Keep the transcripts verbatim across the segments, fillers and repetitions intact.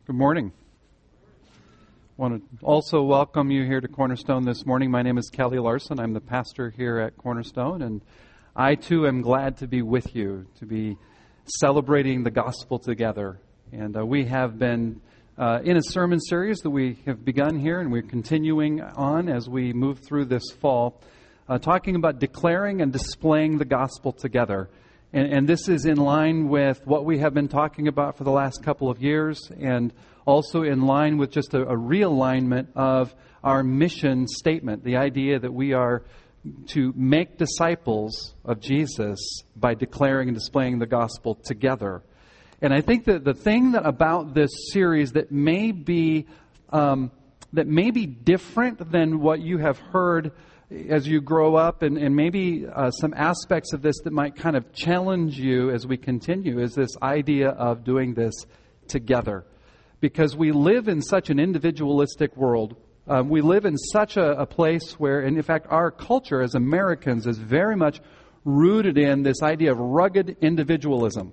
Good morning. I want to also welcome you here to Cornerstone this morning. My name is Kelly Larson. I'm the pastor here at Cornerstone, and I too am glad to be with you, to be celebrating the gospel together. And uh, we have been uh, in a sermon series that we have begun here, and we're continuing on as we move through this fall, uh, talking about declaring and displaying the gospel together. And, and this is in line with what we have been talking about for the last couple of years, and also in line with just a, a realignment of our mission statement, the idea that we are to make disciples of Jesus by declaring and displaying the gospel together. And I think that the thing that about this series that may be um, that may be different than what you have heard as you grow up, and, and maybe uh, some aspects of this that might kind of challenge you as we continue, is this idea of doing this together. Because we live in such an individualistic world. Um, we live in such a, a place where, and in fact, our culture as Americans is very much rooted in this idea of rugged individualism.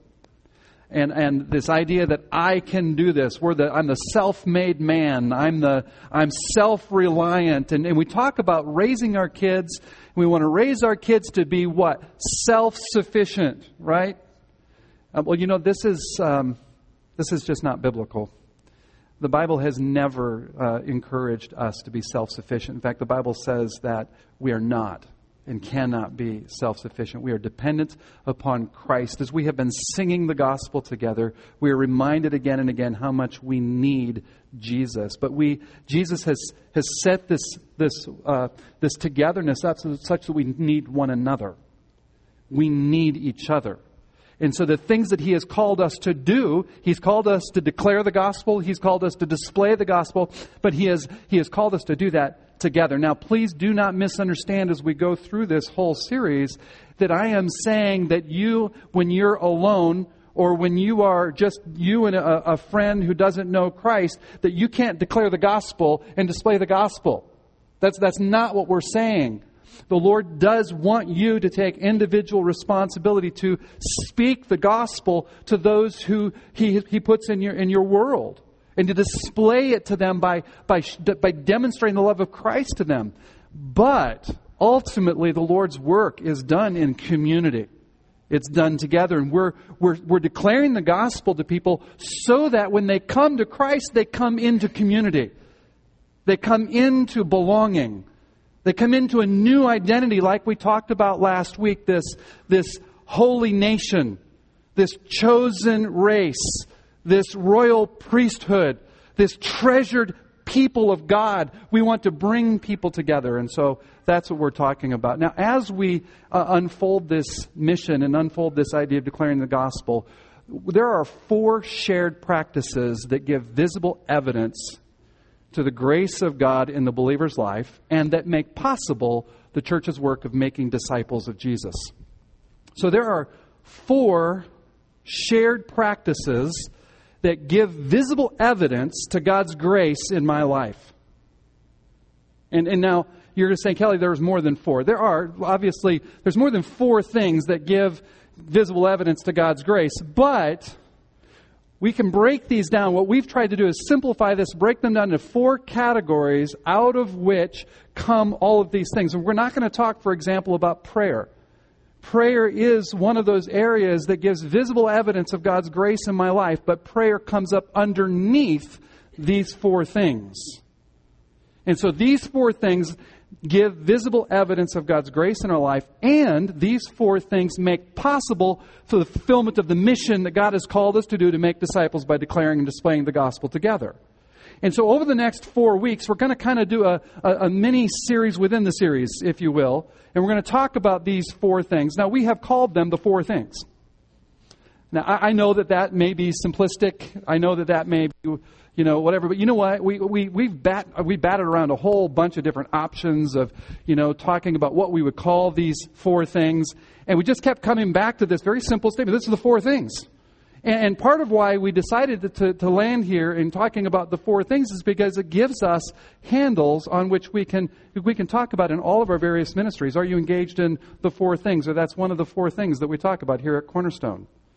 And and this idea that I can do this. We're the I'm the self-made man. I'm the I'm self-reliant. And, and we talk about raising our kids. We want to raise our kids to be what? Self-sufficient, right? Uh, well, you know, this is um, this is just not biblical. The Bible has never uh, encouraged us to be self-sufficient. In fact, the Bible says that we are not and cannot be self-sufficient. We are dependent upon Christ. As we have been singing the gospel together, we are reminded again and again how much we need Jesus. But we, Jesus has has set this this uh, this togetherness up so, such that we need one another. We need each other. And so the things that He has called us to do, He's called us to declare the gospel, He's called us to display the gospel, but He has He has called us to do that together. Now, please do not misunderstand as we go through this whole series that I am saying that you, when you're alone, or when you are just you and a, a friend who doesn't know Christ, that you can't declare the gospel and display the gospel. That's that's not what we're saying. The Lord does want you to take individual responsibility to speak the gospel to those who He He puts in your in your world, and to display it to them by by by demonstrating the love of Christ to them. But ultimately, the Lord's work is done in community. It's done together, and we're we're we're declaring the gospel to people so that when they come to Christ, they come into community. They come into belonging. They come into a new identity like we talked about last week, this, this holy nation, this chosen race, this royal priesthood, this treasured people of God. We want to bring people together, and so that's what we're talking about. Now, as we uh, unfold this mission and unfold this idea of declaring the gospel, there are four shared practices that give visible evidence to the grace of God in the believer's life, and that make possible the church's work of making disciples of Jesus. So there are four shared practices that give visible evidence to God's grace in my life. And, and now you're going to say, Kelly, there's more than four. There are, obviously, there's more than four things that give visible evidence to God's grace, but we can break these down. What we've tried to do is simplify this, break them down into four categories out of which come all of these things. And we're not going to talk, for example, about prayer. Prayer is one of those areas that gives visible evidence of God's grace in my life, but prayer comes up underneath these four things. And so these four things give visible evidence of God's grace in our life, and these four things make possible for the fulfillment of the mission that God has called us to do, to make disciples by declaring and displaying the gospel together. And so over the next four weeks, we're going to kind of do a, a, a mini series within the series, if you will, and we're going to talk about these four things. Now, we have called them the four things. Now, I, I know that that may be simplistic. I know that that may be, you know, whatever. But you know what? We we we've bat we batted around a whole bunch of different options of, you know, talking about what we would call these four things, and we just kept coming back to this very simple statement. This is the four things. And, and part of why we decided to, to to land here in talking about the four things is because it gives us handles on which we can we can talk about in all of our various ministries. Are you engaged in the four things? Or that's one of the four things that we talk about here at Cornerstone.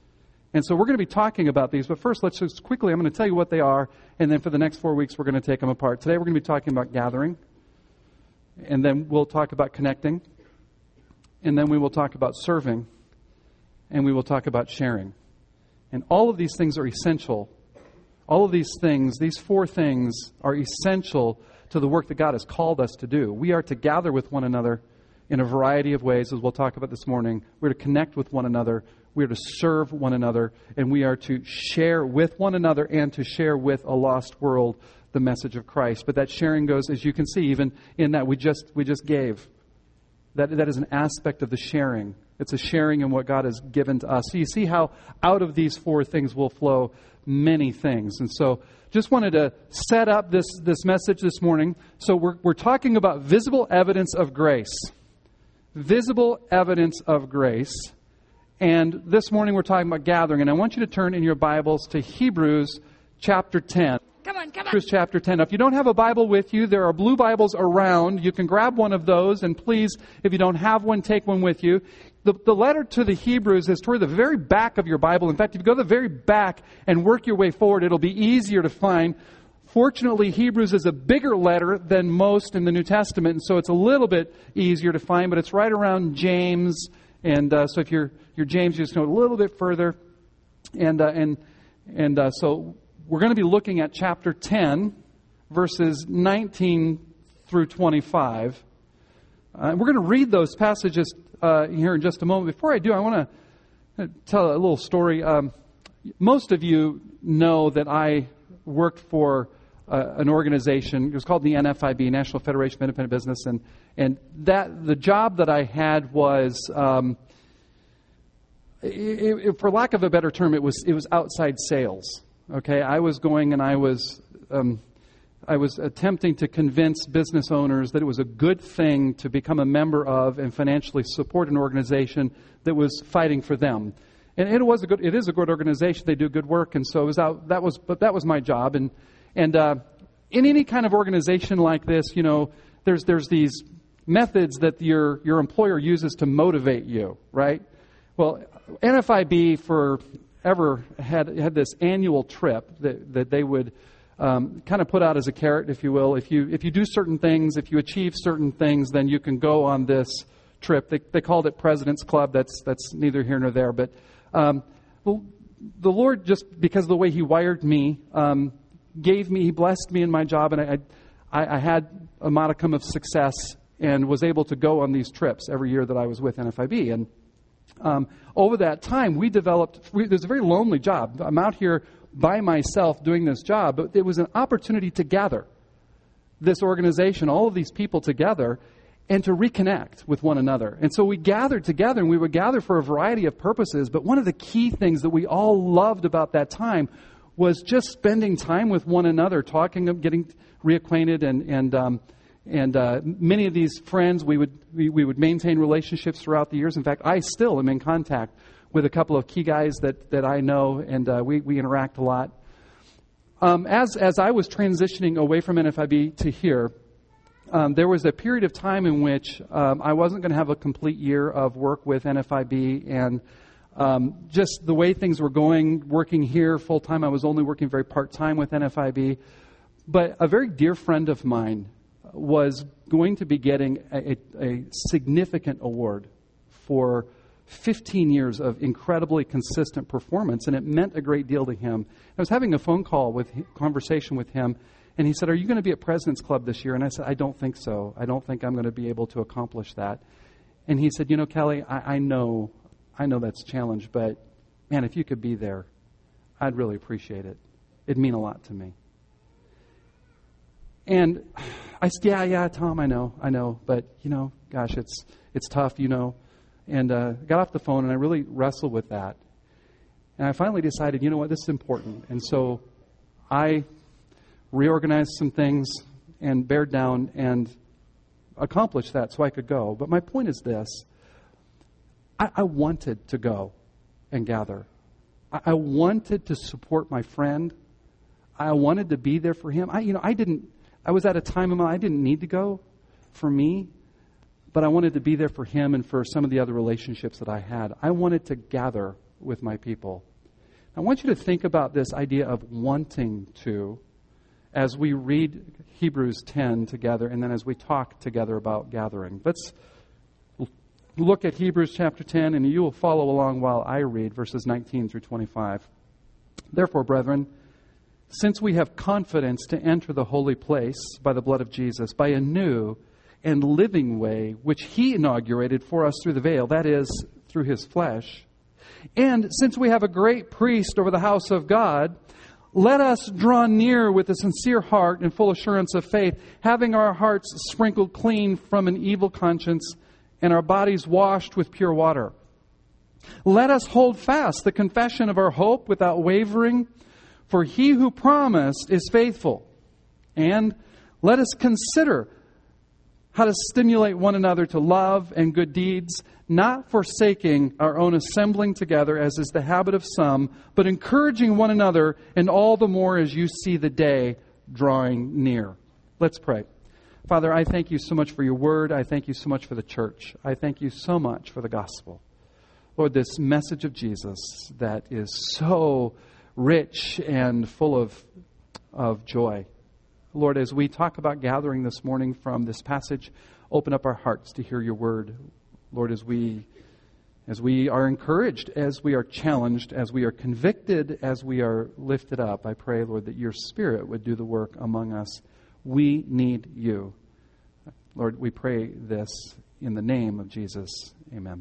And so we're going to be talking about these, but first let's just quickly, I'm going to tell you what they are, and then for the next four weeks we're going to take them apart. Today we're going to be talking about gathering, and then we'll talk about connecting, and then we will talk about serving, and we will talk about sharing. And all of these things are essential. All of these things, these four things are essential to the work that God has called us to do. We are to gather with one another in a variety of ways, as we'll talk about this morning. We're to connect with one another. We are to serve one another, and we are to share with one another and to share with a lost world the message of Christ. But that sharing goes, as you can see, even in that we just we just gave. That that is an aspect of the sharing. It's a sharing in what God has given to us. So you see how out of these four things will flow many things. And so just wanted to set up this, this message this morning. So we're we're talking about visible evidence of grace. Visible evidence of grace. And this morning we're talking about gathering. And I want you to turn in your Bibles to Hebrews chapter ten. Come on, come on. Hebrews chapter ten. Now, if you don't have a Bible with you, there are blue Bibles around. You can grab one of those. And please, if you don't have one, take one with you. The, the letter to the Hebrews is toward the very back of your Bible. In fact, if you go to the very back and work your way forward, it'll be easier to find. Fortunately, Hebrews is a bigger letter than most in the New Testament, and so it's a little bit easier to find, but it's right around James. And uh, so if you're, you're James, you just know a little bit further. And, uh, and, and uh, so we're going to be looking at chapter ten, verses nineteen through twenty-five. Uh, we're going to read those passages uh, here in just a moment. Before I do, I want to tell a little story. Um, most of you know that I worked for uh, an organization. It was called the N F I B, National Federation of Independent Business, and and that the job that I had was, um, it, it, for lack of a better term, it was it was outside sales. Okay, I was going and I was um, I was attempting to convince business owners that it was a good thing to become a member of and financially support an organization that was fighting for them. And it was a good it is a good organization. They do good work, and so it was out that was but that was my job. And and uh, in any kind of organization like this, you know, there's there's these methods that your your employer uses to motivate you, right? Well, N F I B for ever had had this annual trip that, that they would um, kind of put out as a carrot, if you will. If you if you do certain things, if you achieve certain things, then you can go on this trip. They they called it President's Club. That's that's neither here nor there. But um, well, the Lord, just because of the way He wired me, um, gave me He blessed me in my job, and I, I I had a modicum of success and was able to go on these trips every year that I was with N F I B. And Um, over that time, we developed, we, it was a very lonely job. I'm out here by myself doing this job, but it was an opportunity to gather this organization, all of these people together, and to reconnect with one another. And so we gathered together, and we would gather for a variety of purposes, but one of the key things that we all loved about that time was just spending time with one another, talking, getting reacquainted, and, and um, And uh, many of these friends, we would we, we would maintain relationships throughout the years. In fact, I still am in contact with a couple of key guys that, that I know, and uh, we, we interact a lot. Um, as as I was transitioning away from N F I B to here, um, there was a period of time in which um, I wasn't going to have a complete year of work with N F I B, and um, just the way things were going, working here full time, I was only working very part time with N F I B. But a very dear friend of mine was going to be getting a, a significant award for fifteen years of incredibly consistent performance, and it meant a great deal to him. I was having a phone call with conversation with him, and he said, "Are you going to be at President's Club this year?" And I said, "I don't think so. I don't think I'm going to be able to accomplish that." And he said, "You know, Kelly, I, I know, I know that's a challenge, but man, if you could be there, I'd really appreciate it. It'd mean a lot to me." And I said, yeah, yeah, Tom, I know, I know. But, you know, gosh, it's it's tough, you know. And uh, got off the phone, and I really wrestled with that. And I finally decided, you know what, this is important. And so I reorganized some things and bared down and accomplished that so I could go. But my point is this. I, I wanted to go and gather. I, I wanted to support my friend. I wanted to be there for him. I, you know, I didn't... I was at a time in my life I didn't need to go for me, but I wanted to be there for him and for some of the other relationships that I had. I wanted to gather with my people. I want you to think about this idea of wanting to as we read Hebrews ten together and then as we talk together about gathering. Let's look at Hebrews chapter ten, and you will follow along while I read verses nineteen through twenty-five. Therefore, brethren, since we have confidence to enter the holy place by the blood of Jesus, by a new and living way, which He inaugurated for us through the veil, that is, through His flesh, and since we have a great priest over the house of God, let us draw near with a sincere heart and full assurance of faith, having our hearts sprinkled clean from an evil conscience and our bodies washed with pure water. Let us hold fast the confession of our hope without wavering, for He who promised is faithful. And let us consider how to stimulate one another to love and good deeds, not forsaking our own assembling together, as is the habit of some, but encouraging one another, and all the more as you see the day drawing near. Let's pray. Father, I thank you so much for your word. I thank you so much for the church. I thank you so much for the gospel. Lord, this message of Jesus that is so rich and full of, of joy. Lord, as we talk about gathering this morning from this passage, open up our hearts to hear your word. Lord, as we as we are encouraged, as we are challenged, as we are convicted, as we are lifted up, I pray, Lord, that your Spirit would do the work among us. We need you. Lord, we pray this in the name of Jesus. Amen.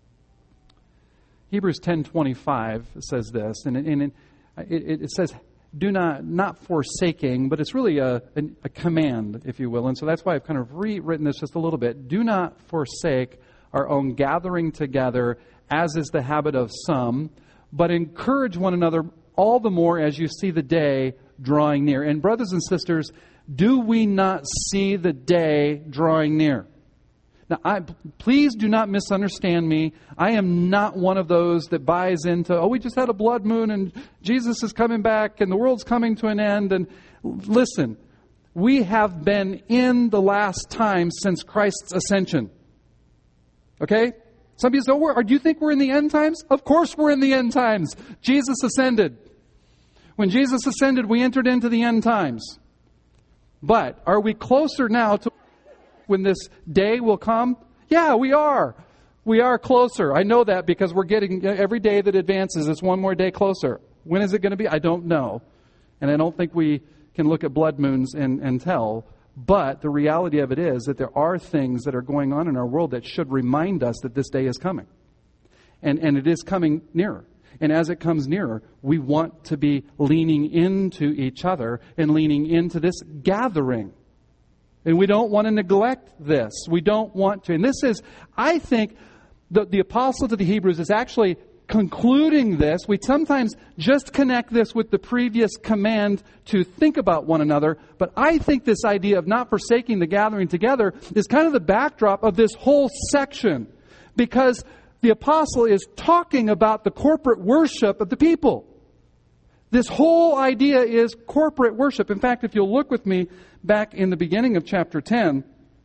Hebrews ten twenty-five says this, and, and it, it, it says, do not, not forsaking, but it's really a, a, a command, if you will. And so that's why I've kind of rewritten this just a little bit. Do not forsake our own gathering together, as is the habit of some, but encourage one another all the more as you see the day drawing near. And brothers and sisters, do we not see the day drawing near? Now, I, please do not misunderstand me. I am not one of those that buys into, oh, we just had a blood moon and Jesus is coming back and the world's coming to an end. And listen, we have been in the last time since Christ's ascension. Okay? Some people say, oh, do you think we're in the end times? Of course we're in the end times. Jesus ascended. When Jesus ascended, we entered into the end times. But are we closer now to when this day will come? Yeah, we are. We are closer. I know that because we're getting, every day that advances, it's one more day closer. When is it going to be? I don't know. And I don't think we can look at blood moons and, and tell. But the reality of it is that there are things that are going on in our world that should remind us that this day is coming. And, and it is coming nearer. And as it comes nearer, we want to be leaning into each other and leaning into this gathering. And we don't want to neglect this. We don't want to. And this is, I think, the, the apostle to the Hebrews is actually concluding this. We sometimes just connect this with the previous command to think about one another. But I think this idea of not forsaking the gathering together is kind of the backdrop of this whole section. Because the apostle is talking about the corporate worship of the people. This whole idea is corporate worship. In fact, if you'll look with me back in the beginning of chapter ten,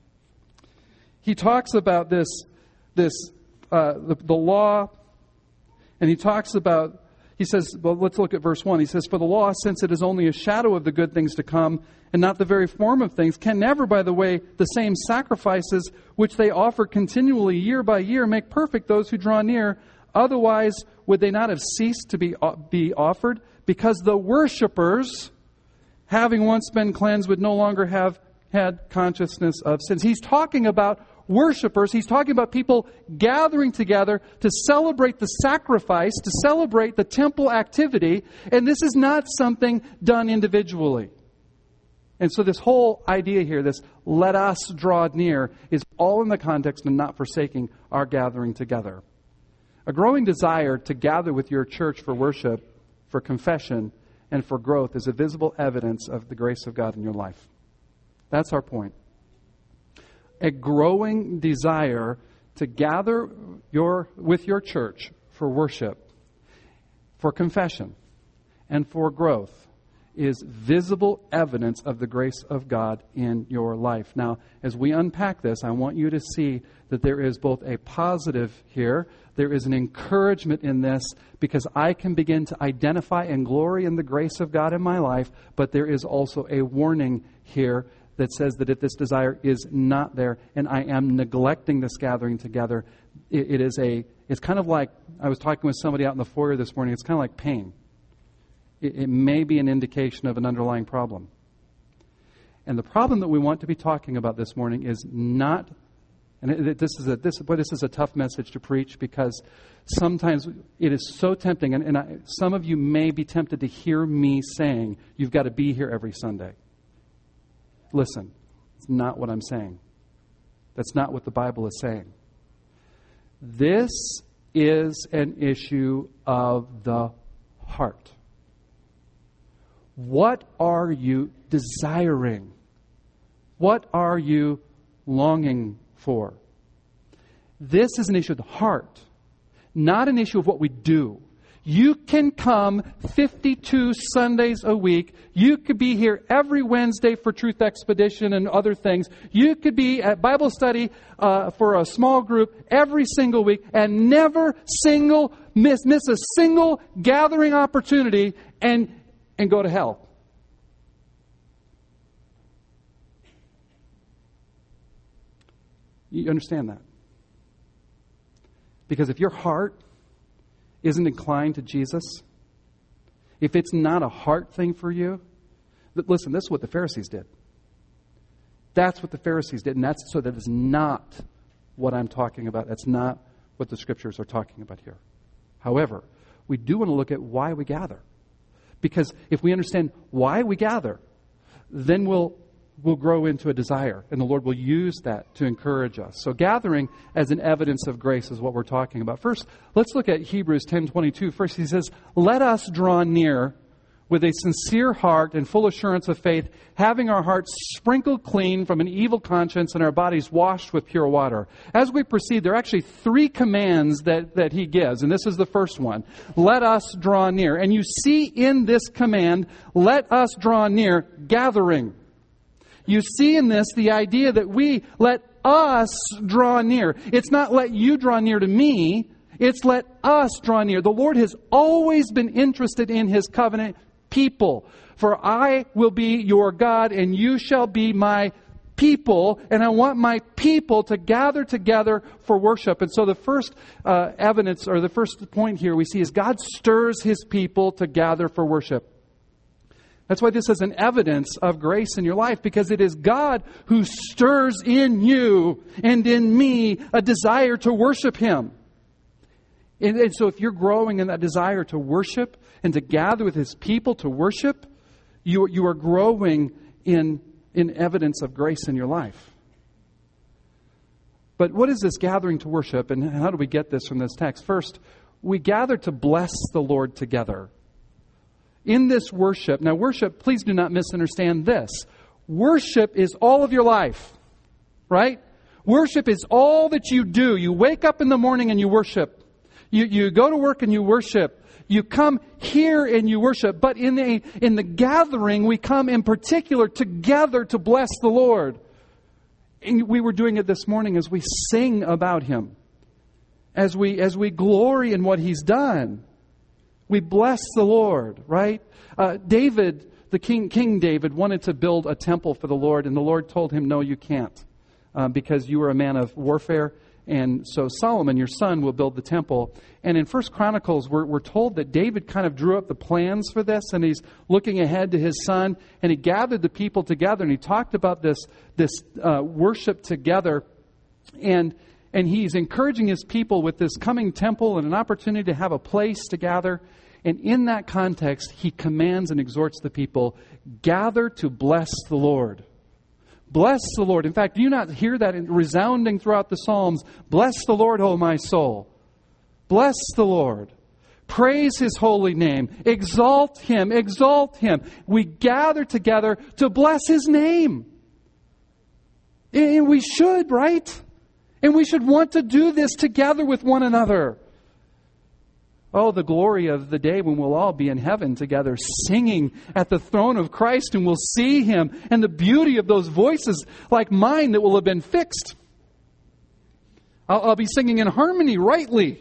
he talks about this, this uh, the, the law, and he talks about, he says, well, let's look at verse one. He says, for the law, since it is only a shadow of the good things to come, and not the very form of things, can never, by the way, the same sacrifices which they offer continually year by year make perfect those who draw near. Otherwise, would they not have ceased to be, uh, be offered? Because the worshipers, having once been cleansed, would no longer have had consciousness of sins. He's talking about worshipers. He's talking about people gathering together to celebrate the sacrifice, to celebrate the temple activity. And this is not something done individually. And so this whole idea here, this let us draw near, is all in the context of not forsaking our gathering together. A growing desire to gather with your church for worship, for confession, and for growth is a visible evidence of the grace of God in your life. That's our point. A growing desire to gather your with your church for worship, for confession, and for growth is visible evidence of the grace of God in your life. Now, as we unpack this, I want you to see that there is both a positive here, there is an encouragement in this, because I can begin to identify and glory in the grace of God in my life, but there is also a warning here that says that if this desire is not there and I am neglecting this gathering together, it, it is a, it's kind of like, I was talking with somebody out in the foyer this morning, it's kind of like pain. It, it may be an indication of an underlying problem. And the problem that we want to be talking about this morning is not, and it, it, this is a this, boy, this is a tough message to preach, because sometimes it is so tempting, and, and I, some of you may be tempted to hear me saying, you've got to be here every Sunday. Listen, it's not what I'm saying. That's not what the Bible is saying. This is an issue of the heart. What are you desiring? What are you longing for? This is an issue of the heart, not an issue of what we do. You can come fifty-two Sundays a week. You could be here every Wednesday for Truth Expedition and other things. You could be at Bible study uh, for a small group every single week and never single miss miss a single gathering opportunity and and go to hell. You understand that? Because if your heart isn't inclined to Jesus, if it's not a heart thing for you, listen, this is what the Pharisees did. That's what the Pharisees did, and that's so that is not what I'm talking about. That's not what the Scriptures are talking about here. However, we do want to look at why we gather. Because if we understand why we gather, then we'll we'll grow into a desire, and the Lord will use that to encourage us. So gathering as an evidence of grace is what we're talking about. First, let's look at Hebrews ten twenty-two. First, he says, "Let us draw near with a sincere heart and full assurance of faith, having our hearts sprinkled clean from an evil conscience and our bodies washed with pure water." As we proceed, there are actually three commands that, that he gives, and this is the first one. Let us draw near. And you see in this command, let us draw near, gathering. You see in this the idea that we let us draw near. It's not let you draw near to me. It's let us draw near. The Lord has always been interested in His covenant people. For I will be your God and you shall be my people. And I want my people to gather together for worship. And so the first uh, evidence or the first point here we see is God stirs His people to gather for worship. That's why this is an evidence of grace in your life, because it is God who stirs in you and in me a desire to worship Him. And, and so if you're growing in that desire to worship and to gather with His people to worship, you, you are growing in, in evidence of grace in your life. But what is this gathering to worship, and how do we get this from this text? First, we gather to bless the Lord together. In this worship, now worship, please do not misunderstand this. Worship is all of your life, right? Worship is all that you do. You wake up in the morning and you worship. You, you go to work and you worship. You come here and you worship. But in the, in the gathering, we come in particular together to bless the Lord. And we were doing it this morning as we sing about Him. As we, as we glory in what He's done. We bless the Lord, right? Uh, David, the king, King David, wanted to build a temple for the Lord, and the Lord told him, no, you can't, uh, because you are a man of warfare. And so Solomon, your son, will build the temple. And in First Chronicles, we're, we're told that David kind of drew up the plans for this, and he's looking ahead to his son, and he gathered the people together, and he talked about this, this uh, worship together, and And he's encouraging his people with this coming temple and an opportunity to have a place to gather. And in that context, he commands and exhorts the people, gather to bless the Lord. Bless the Lord. In fact, do you not hear that resounding throughout the Psalms? Bless the Lord, O my soul. Bless the Lord. Praise His holy name. Exalt Him. Exalt Him. We gather together to bless His name. And we should, right? And we should want to do this together with one another. Oh, the glory of the day when we'll all be in heaven together singing at the throne of Christ and we'll see Him, and the beauty of those voices like mine that will have been fixed. I'll, I'll be singing in harmony rightly.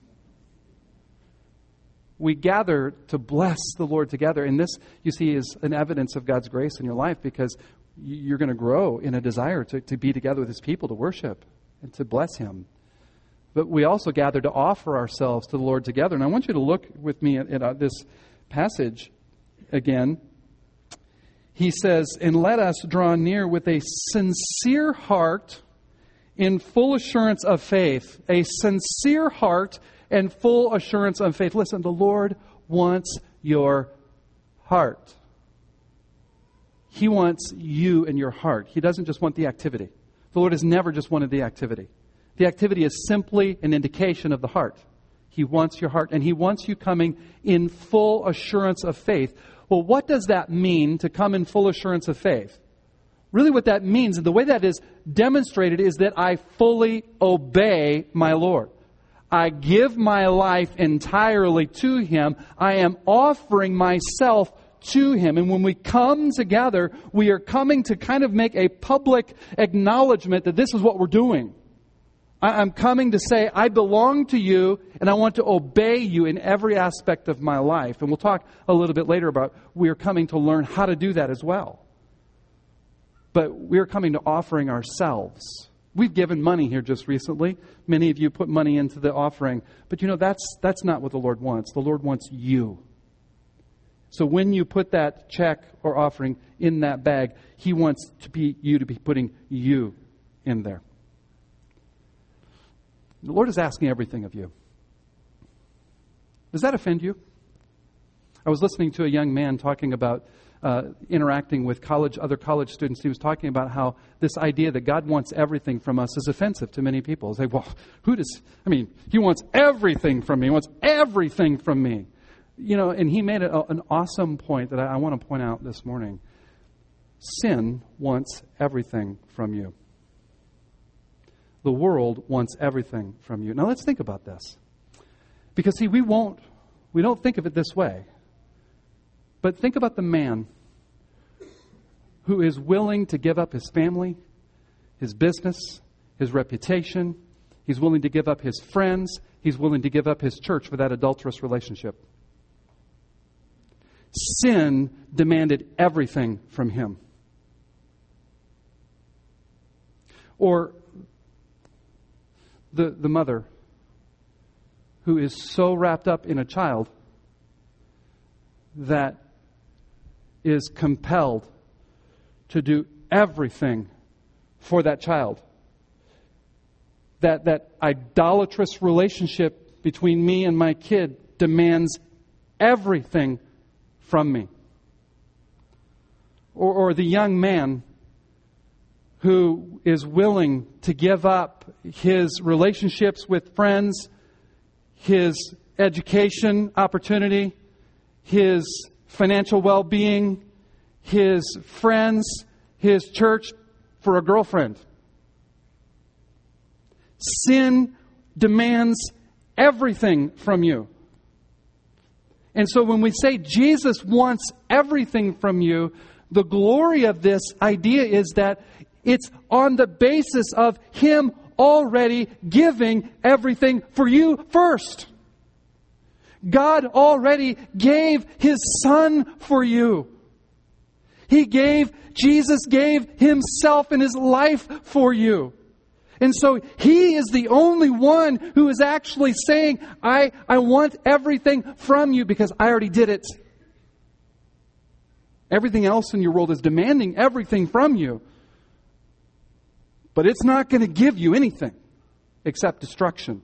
We gather to bless the Lord together. And this, you see, is an evidence of God's grace in your life, because you're going to grow in a desire to, to be together with His people, to worship and to bless Him. But we also gather to offer ourselves to the Lord together. And I want you to look with me at, at uh, this passage again. He says, "And let us draw near with a sincere heart in full assurance of faith." A sincere heart and full assurance of faith. Listen, the Lord wants your heart. He wants you and your heart. He doesn't just want the activity. The Lord has never just wanted the activity. The activity is simply an indication of the heart. He wants your heart, and He wants you coming in full assurance of faith. Well, what does that mean, to come in full assurance of faith? Really what that means, and the way that is demonstrated, is that I fully obey my Lord. I give my life entirely to Him. I am offering myself to Him. And when we come together, we are coming to kind of make a public acknowledgement that this is what we're doing. I'm coming to say, I belong to You, and I want to obey You in every aspect of my life. And we'll talk a little bit later about we are coming to learn how to do that as well. But we are coming to offering ourselves. We've given money here just recently. Many of you put money into the offering. But you know, that's that's not what the Lord wants. The Lord wants you. So when you put that check or offering in that bag, He wants to be you to be putting you in there. The Lord is asking everything of you. Does that offend you? I was listening to a young man talking about uh, interacting with college, other college students. He was talking about how this idea that God wants everything from us is offensive to many people. It's like, well, who does, I mean, He wants everything from me. He wants everything from me. You know, and he made a, an awesome point that I, I want to point out this morning. Sin wants everything from you. The world wants everything from you. Now let's think about this. Because see, we won't, we don't think of it this way. But think about the man who is willing to give up his family, his business, his reputation. He's willing to give up his friends. He's willing to give up his church for that adulterous relationship. Sin demanded everything from him. Or the, the mother who is so wrapped up in a child that is compelled to do everything for that child. That, that idolatrous relationship between me and my kid demands everything from me. Or, or the young man who is willing to give up his relationships with friends, his education opportunity, his financial well-being, his friends, his church for a girlfriend. Sin demands everything from you. And so when we say Jesus wants everything from you, the glory of this idea is that it's on the basis of Him already giving everything for you first. God already gave His Son for you. He gave, Jesus gave Himself and His life for you. And so He is the only one who is actually saying, I, I want everything from you because I already did it. Everything else in your world is demanding everything from you. But it's not going to give you anything except destruction.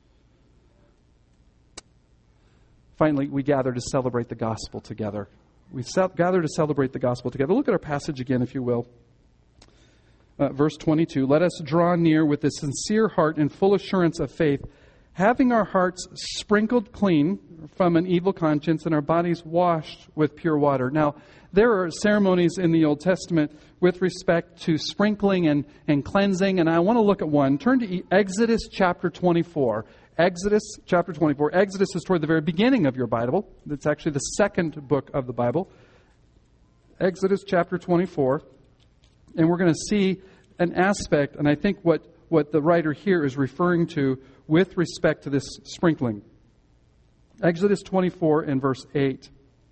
Finally, we gather to celebrate the gospel together. We ce- gather to celebrate the gospel together. Look at our passage again, if you will. Uh, verse twenty-two, let us draw near with a sincere heart and full assurance of faith, having our hearts sprinkled clean from an evil conscience and our bodies washed with pure water. Now, there are ceremonies in the Old Testament with respect to sprinkling and, and cleansing, and I want to look at one. Turn to Exodus chapter twenty-four. Exodus chapter twenty-four. Exodus is toward the very beginning of your Bible. It's actually the second book of the Bible. Exodus chapter twenty-four. And we're going to see an aspect, and I think what, what the writer here is referring to with respect to this sprinkling. Exodus twenty-four and verse eight.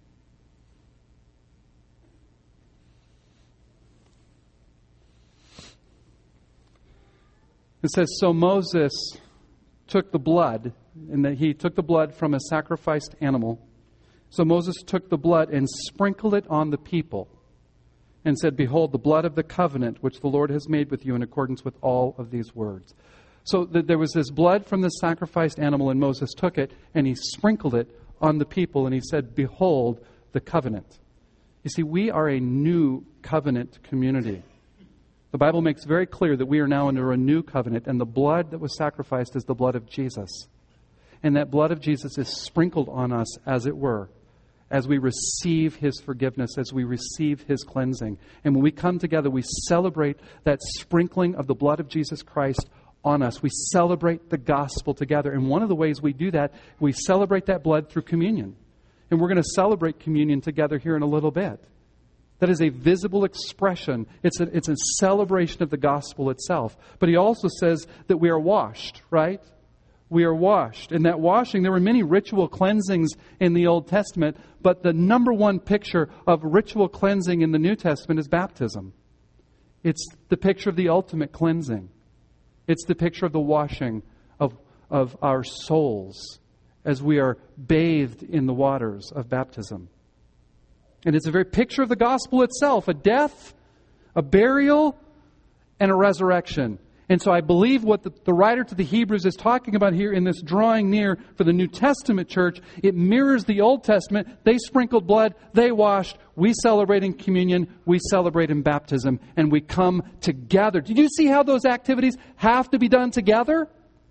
It says, so Moses took the blood, and that he took the blood from a sacrificed animal. So Moses took the blood and sprinkled it on the people and said, behold, the blood of the covenant which the Lord has made with you in accordance with all of these words. So th- there was this blood from the sacrificed animal, and Moses took it and he sprinkled it on the people, and he said, behold, the covenant. You see, we are a new covenant community. The Bible makes very clear that we are now under a new covenant, and the blood that was sacrificed is the blood of Jesus. And that blood of Jesus is sprinkled on us, as it were, as we receive His forgiveness, as we receive His cleansing. And when we come together, we celebrate that sprinkling of the blood of Jesus Christ on us. We celebrate the gospel together. And one of the ways we do that, we celebrate that blood through communion. And we're going to celebrate communion together here in a little bit. That is a visible expression. It's a, it's a celebration of the gospel itself. But he also says that we are washed, right? We are washed. In that washing, there were many ritual cleansings in the Old Testament, but the number one picture of ritual cleansing in the New Testament is baptism. It's the picture of the ultimate cleansing. It's the picture of the washing of, of our souls as we are bathed in the waters of baptism. And it's a very picture of the gospel itself, a death, a burial, and a resurrection. And so I believe what the, the writer to the Hebrews is talking about here in this drawing near for the New Testament church, it mirrors the Old Testament. They sprinkled blood, they washed, we celebrate in communion, we celebrate in baptism, and we come together. Did you see how those activities have to be done together?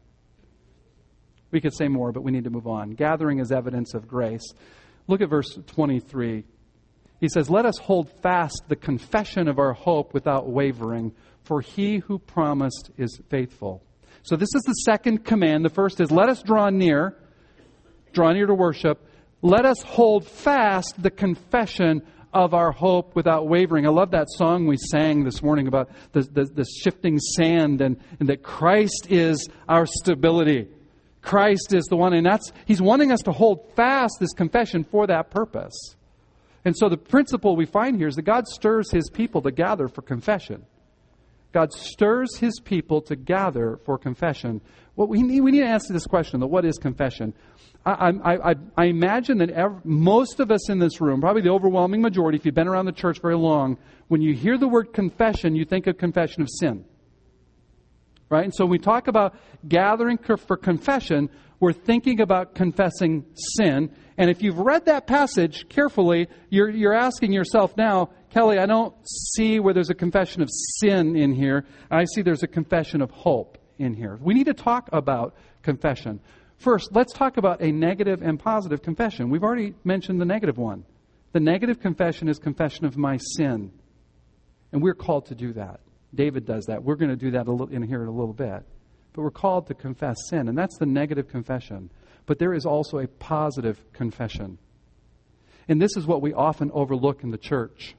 We could say more, but we need to move on. Gathering is evidence of grace. Look at verse twenty-three. He says, let us hold fast the confession of our hope without wavering, for He who promised is faithful. So this is the second command. The first is, let us draw near, draw near to worship. Let us hold fast the confession of our hope without wavering. I love that song we sang this morning about the, the, the shifting sand and, and that Christ is our stability. Christ is the one, and that's He's wanting us to hold fast this confession for that purpose. And so the principle we find here is that God stirs His people to gather for confession. God stirs His people to gather for confession. What we need, we need to answer this question, though, what is confession? I, I, I, I imagine that every, most of us in this room, probably the overwhelming majority, if you've been around the church very long, when you hear the word confession, you think of confession of sin. Right? And so when we talk about gathering for confession, we're thinking about confessing sin. And if you've read that passage carefully, you're, you're asking yourself now, Kelly, I don't see where there's a confession of sin in here. I see there's a confession of hope in here. We need to talk about confession. First, let's talk about a negative and positive confession. We've already mentioned the negative one. The negative confession is confession of my sin. And we're called to do that. David does that. We're going to do that a little, in here in a little bit. But we're called to confess sin, and that's the negative confession. But there is also a positive confession. And this is what we often overlook in the church.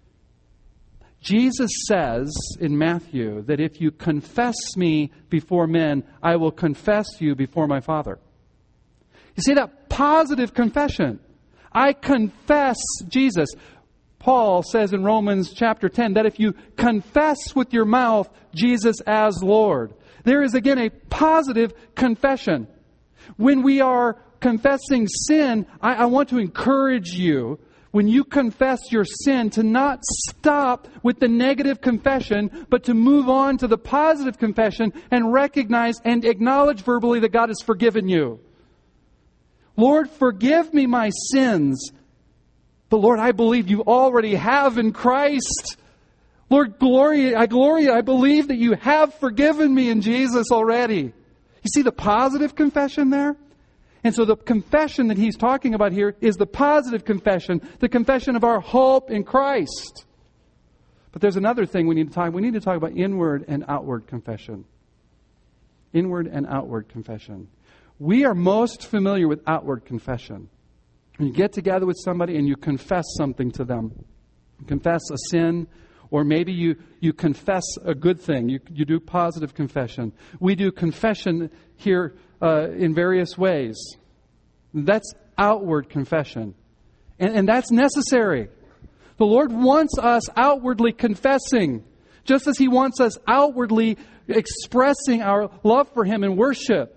Jesus says in Matthew that if you confess me before men, I will confess you before my Father. You see that positive confession. I confess Jesus. Paul says in Romans chapter ten that if you confess with your mouth Jesus as Lord, there is again a positive confession. When we are confessing sin, I, I want to encourage you, when you confess your sin, to not stop with the negative confession, but to move on to the positive confession and recognize and acknowledge verbally that God has forgiven you. Lord, forgive me my sins. But Lord, I believe you already have in Christ. Lord, glory, I glory, I believe that you have forgiven me in Jesus already. You see the positive confession there? And so the confession that he's talking about here is the positive confession, the confession of our hope in Christ. But there's another thing we need to talk about. We need to talk about inward and outward confession. Inward and outward confession. We are most familiar with outward confession. When you get together with somebody and you confess something to them, you confess a sin, or maybe you, you confess a good thing. You, you do positive confession. We do confession here uh, in various ways. That's outward confession. And, and that's necessary. The Lord wants us outwardly confessing, just as He wants us outwardly expressing our love for Him in worship.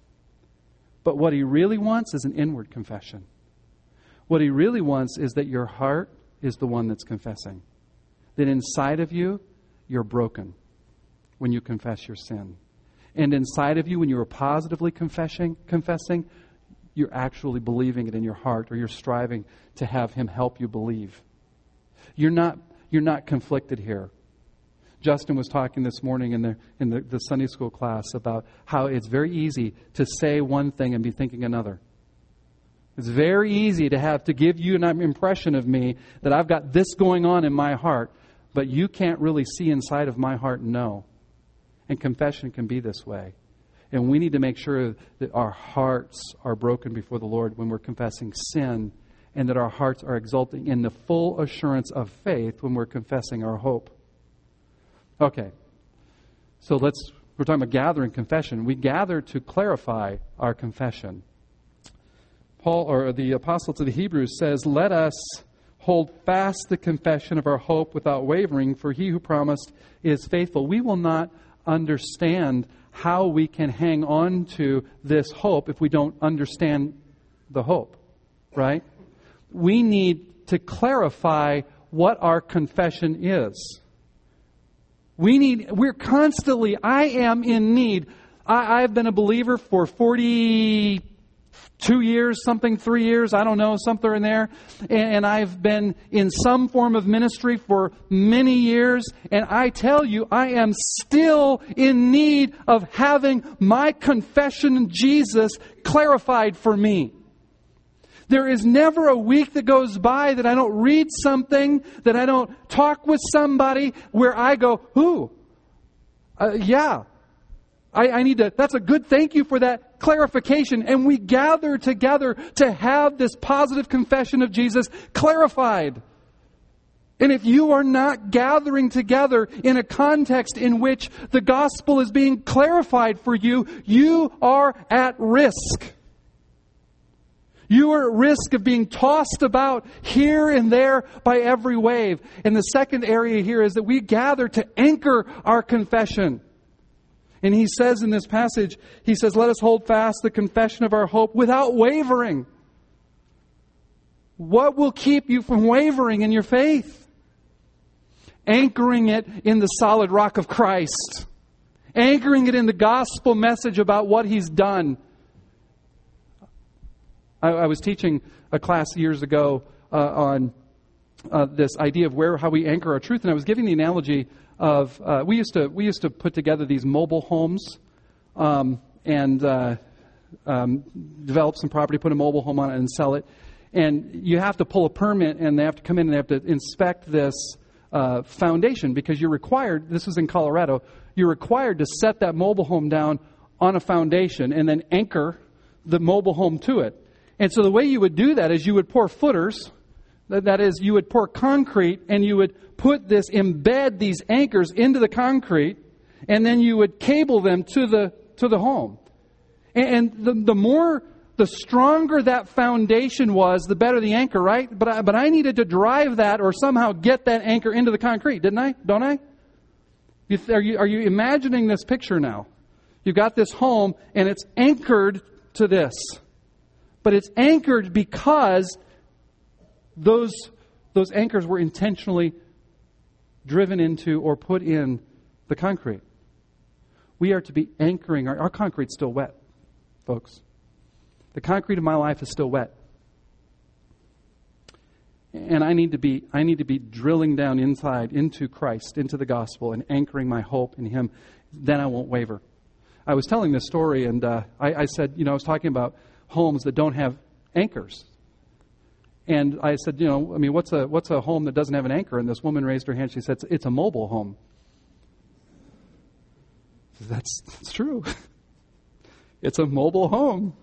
But what He really wants is an inward confession. What He really wants is that your heart is the one that's confessing. That inside of you, you're broken when you confess your sin. And inside of you, when you are positively confessing, confessing, you're actually believing it in your heart, or you're striving to have Him help you believe. You're not, you're not conflicted here. Justin was talking this morning in the in the, the Sunday school class about how it's very easy to say one thing and be thinking another. It's very easy to have to give you an impression of me that I've got this going on in my heart, but you can't really see inside of my heart and know. And confession can be this way. And we need to make sure that our hearts are broken before the Lord when we're confessing sin, and that our hearts are exulting in the full assurance of faith when we're confessing our hope. Okay, so let's, we're talking about gathering confession. We gather to clarify our confession. Paul, or the apostle to the Hebrews, says, "Let us hold fast the confession of our hope without wavering, for He who promised is faithful." We will not understand how we can hang on to this hope if we don't understand the hope, right? We need to clarify what our confession is. We need, we're constantly, I am in need. I, I've been a believer for forty-two years, something, three years, I don't know, something in there. And, and I've been in some form of ministry for many years. And I tell you, I am still in need of having my confession in Jesus clarified for me. There is never a week that goes by that I don't read something, that I don't talk with somebody where I go, ooh, uh, yeah, I, I need to, that's a good thank you for that clarification. And we gather together to have this positive confession of Jesus clarified. And if you are not gathering together in a context in which the gospel is being clarified for you, you are at risk. You are at risk of being tossed about here and there by every wave. And the second area here is that we gather to anchor our confession. And he says in this passage, he says, "Let us hold fast the confession of our hope without wavering." What will keep you from wavering in your faith? Anchoring it in the solid rock of Christ. Anchoring it in the gospel message about what He's done. I, I was teaching a class years ago uh, on uh, this idea of where how we anchor our truth, and I was giving the analogy of uh, we used to we used to put together these mobile homes um, and uh, um, develop some property, put a mobile home on it, and sell it. And you have to pull a permit, and they have to come in and they have to inspect this uh, foundation because you're required. This was in Colorado. You're required to set that mobile home down on a foundation and then anchor the mobile home to it. And so the way you would do that is you would pour footers. That is, you would pour concrete and you would put this, embed these anchors into the concrete, and then you would cable them to the to the home. And the, the more, the stronger that foundation was, the better the anchor, right? But I, but I needed to drive that or somehow get that anchor into the concrete, didn't I? Don't I? You, are you are you imagining this picture now? You've got this home and it's anchored to this. But it's anchored because those, those anchors were intentionally driven into or put in the concrete. We are to be anchoring. Our, our concrete's still wet, folks. The concrete of my life is still wet. And I need to be I need to be drilling down inside into Christ, into the gospel, and anchoring my hope in Him. Then I won't waver. I was telling this story, and uh, I, I said, you know, I was talking about homes that don't have anchors. And I said, you know, I mean, what's a what's a home that doesn't have an anchor? And this woman raised her hand. She said, it's a mobile home. That's, that's true. It's a mobile home.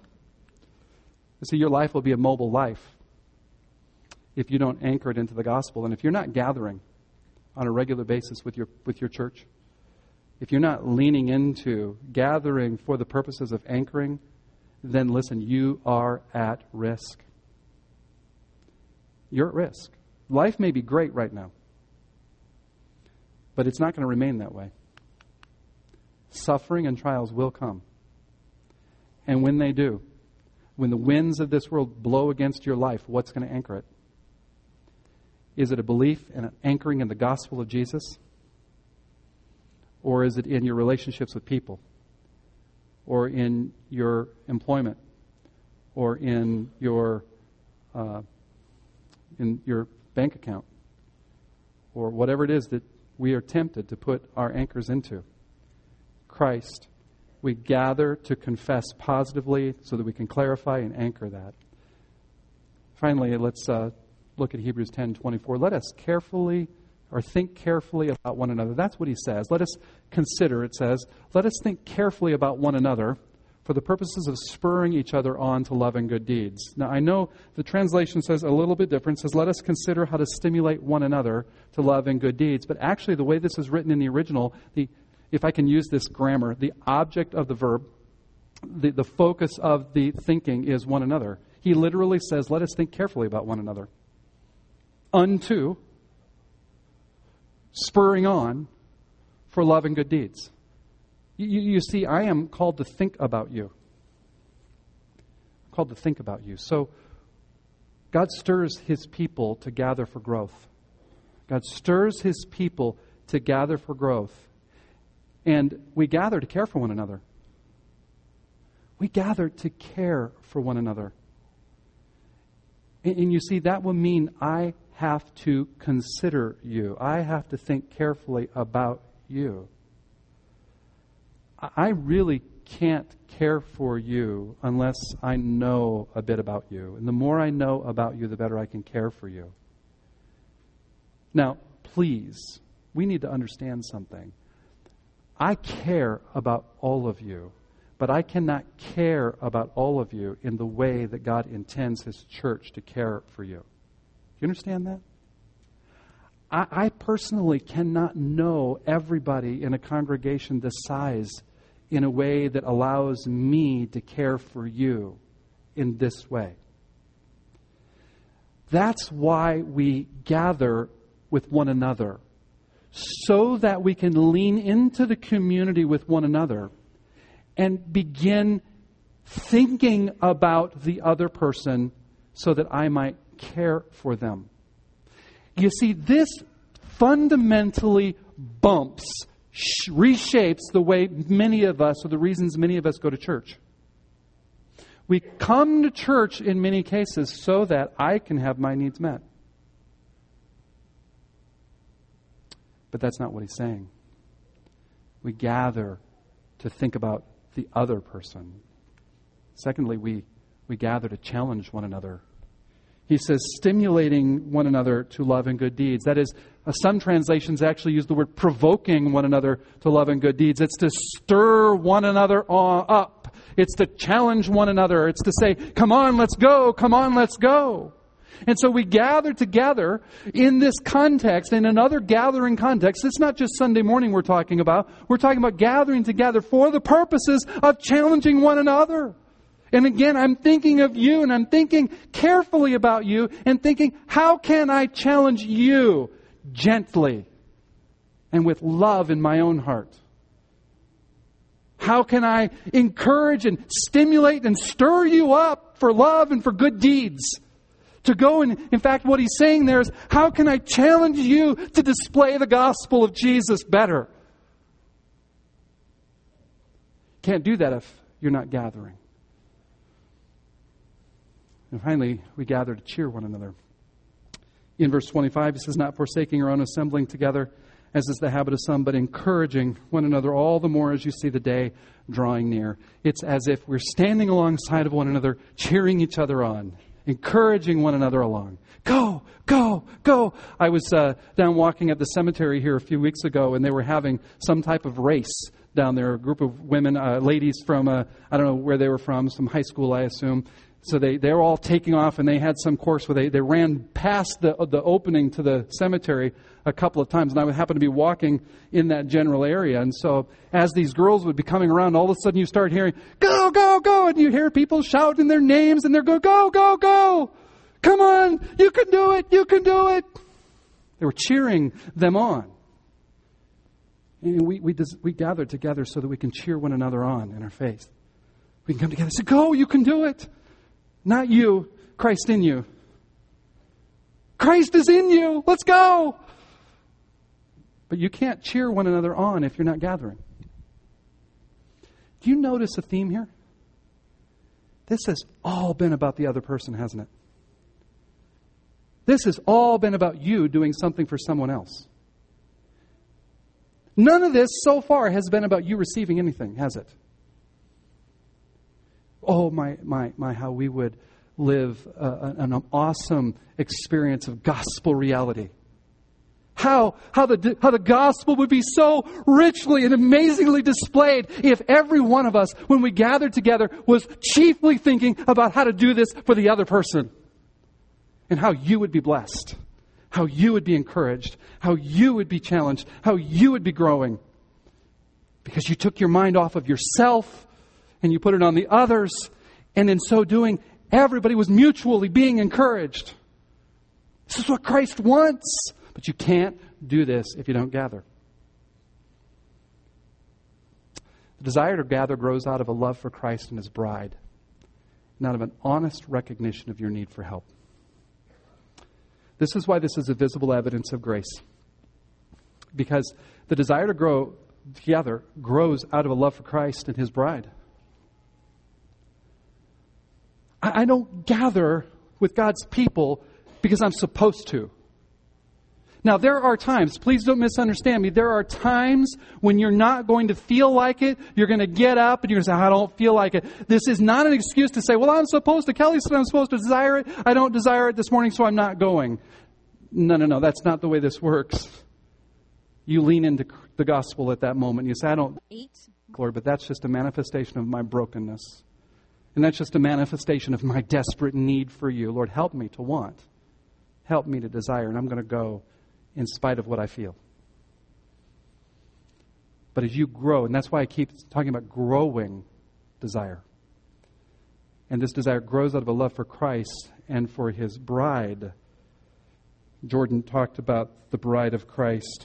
See, your life will be a mobile life if you don't anchor it into the gospel. And if you're not gathering on a regular basis with your with your church, if you're not leaning into gathering for the purposes of anchoring, then listen, you are at risk. You're at risk. Life may be great right now, but it's not going to remain that way. Suffering and trials will come. And when they do, when the winds of this world blow against your life, what's going to anchor it? Is it a belief and an anchoring in the gospel of Jesus? Or is it in your relationships with people? Or in your employment? Or in your uh, in your bank account? Or whatever it is that we are tempted to put our anchors into. Christ. We gather to confess positively so that we can clarify and anchor that. Finally, let's uh, look at Hebrews ten twenty-four. Let us carefully or think carefully about one another. That's what he says. Let us consider, it says, let us think carefully about one another for the purposes of spurring each other on to love and good deeds. Now, I know the translation says a little bit different. It says, let us consider how to stimulate one another to love and good deeds. But actually, the way this is written in the original, the if I can use this grammar, the object of the verb, the, the focus of the thinking is one another. He literally says, let us think carefully about one another. Unto, spurring on for love and good deeds. You, you see, I am called to think about you. I'm called to think about you. So, God stirs His people to gather for growth. God stirs His people to gather for growth. And we gather to care for one another. We gather to care for one another. And, and you see, that will mean I have to consider you. I have to think carefully about you. I really can't care for you unless I know a bit about you. And the more I know about you, the better I can care for you. Now, please, we need to understand something. I care about all of you, but I cannot care about all of you in the way that God intends His church to care for you. Do you understand that? I, I personally cannot know everybody in a congregation this size in a way that allows me to care for you in this way. That's why we gather with one another, so that we can lean into the community with one another and begin thinking about the other person so that I might care for them. You see, this fundamentally bumps, reshapes the way many of us, or the reasons many of us go to church. We come to church in many cases so that I can have my needs met. But that's not what he's saying. We gather to think about the other person. Secondly, we, we gather to challenge one another. He says, stimulating one another to love and good deeds. That is, uh, some translations actually use the word provoking one another to love and good deeds. It's to stir one another up. It's to challenge one another. It's to say, come on, let's go. Come on, let's go. And so we gather together in this context, in another gathering context. It's not just Sunday morning we're talking about. We're talking about gathering together for the purposes of challenging one another. And again, I'm thinking of you, and I'm thinking carefully about you, and thinking, how can I challenge you gently and with love in my own heart? How can I encourage and stimulate and stir you up for love and for good deeds? To go and, in fact, what he's saying there is, how can I challenge you to display the gospel of Jesus better? Can't do that if you're not gathering. And finally, we gather to cheer one another. In verse twenty-five, it says, not forsaking our own assembling together, as is the habit of some, but encouraging one another all the more as you see the day drawing near. It's as if we're standing alongside of one another, cheering each other on, encouraging one another along. Go, go, go. I was uh, down walking at the cemetery here a few weeks ago, and they were having some type of race down there. A group of women, uh, ladies from, uh, I don't know where they were from, some high school, I assume. So they, they were all taking off, and they had some course where they, they ran past the, the opening to the cemetery a couple of times. And I would happen to be walking in that general area. And so as these girls would be coming around, all of a sudden you start hearing, go, go, go. And you hear people shouting their names, and they're going, go, go, go. Come on, you can do it, you can do it. They were cheering them on. And we, we, we gathered together so that we can cheer one another on in our faith. We can come together and say, go, you can do it. Not you, Christ in you. Christ is in you. Let's go. But you can't cheer one another on if you're not gathering. Do you notice a theme here? This has all been about the other person, hasn't it? This has all been about you doing something for someone else. None of this so far has been about you receiving anything, has it? Oh, my, my, my, how we would live uh, an awesome experience of gospel reality. How, how, the, how the gospel would be so richly and amazingly displayed if every one of us, when we gathered together, was chiefly thinking about how to do this for the other person. And how you would be blessed. How you would be encouraged. How you would be challenged. How you would be growing. Because you took your mind off of yourself and you put it on the others. And in so doing, everybody was mutually being encouraged. This is what Christ wants. But you can't do this if you don't gather. The desire to gather grows out of a love for Christ and His bride. And out of an honest recognition of your need for help. This is why this is a visible evidence of grace. Because the desire to grow together grows out of a love for Christ and His bride. I, I don't gather with God's people because I'm supposed to. Now, there are times, please don't misunderstand me, there are times when you're not going to feel like it. You're going to get up and you're going to say, I don't feel like it. This is not an excuse to say, well, I'm supposed to. Kelly said I'm supposed to desire it. I don't desire it this morning, so I'm not going. No, no, no, that's not the way this works. You lean into the gospel at that moment. You say, I don't, Eight. Lord, but that's just a manifestation of my brokenness. And that's just a manifestation of my desperate need for you. Lord, help me to want. Help me to desire, and I'm going to go in spite of what I feel. But as you grow, and that's why I keep talking about growing desire. And this desire grows out of a love for Christ and for His bride. Jordan talked about the bride of Christ.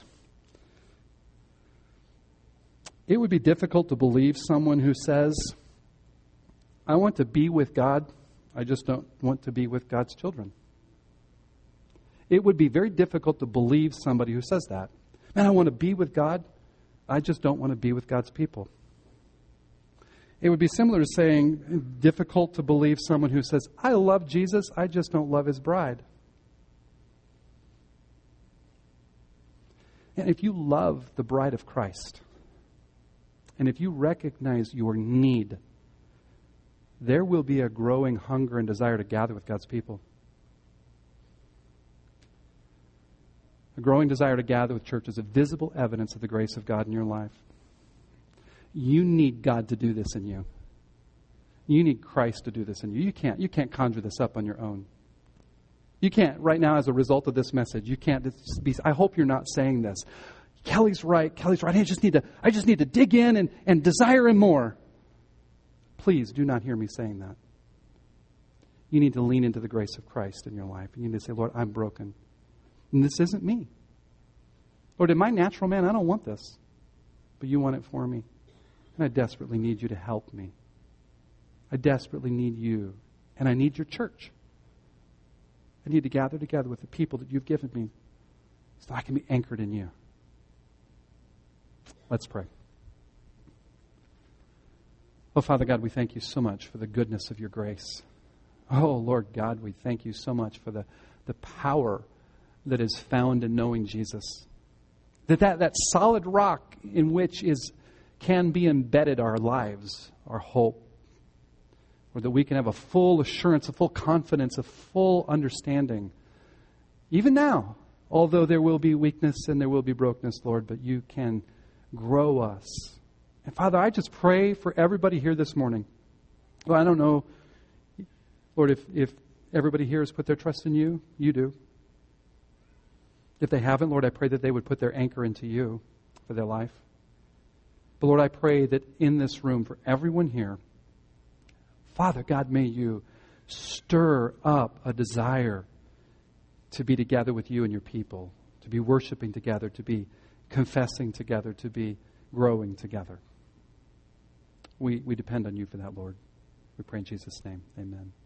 It would be difficult to believe someone who says, I want to be with God, I just don't want to be with God's children. It would be very difficult to believe somebody who says that. Man, I want to be with God. I just don't want to be with God's people. It would be similar to saying, difficult to believe someone who says, I love Jesus, I just don't love His bride. And if you love the bride of Christ, and if you recognize your need, there will be a growing hunger and desire to gather with God's people. A growing desire to gather with church is a visible evidence of the grace of God in your life. You need God to do this in you. You need Christ to do this in you. You can't, you can't conjure this up on your own. You can't, right now, as a result of this message, you can't be, I hope you're not saying this. Kelly's right, Kelly's right. I just need to, I just need to dig in and, and desire Him more. Please do not hear me saying that. You need to lean into the grace of Christ in your life. You need to say, Lord, I'm broken. And this isn't me. Lord, in my natural man, I don't want this. But you want it for me. And I desperately need you to help me. I desperately need you. And I need your church. I need to gather together with the people that you've given me so I can be anchored in you. Let's pray. Oh, Father God, we thank you so much for the goodness of your grace. Oh, Lord God, we thank you so much for the, the power that is found in knowing Jesus. That, that that solid rock in which is can be embedded our lives, our hope. Or that we can have a full assurance, a full confidence, a full understanding. Even now, although there will be weakness and there will be brokenness, Lord, but you can grow us. And Father, I just pray for everybody here this morning. Well, I don't know Lord, if, if everybody here has put their trust in you, you do. If they haven't, Lord, I pray that they would put their anchor into you for their life. But Lord, I pray that in this room, for everyone here, Father God, may you stir up a desire to be together with you and your people, to be worshiping together, to be confessing together, to be growing together. We, we depend on you for that, Lord. We pray in Jesus' name. Amen.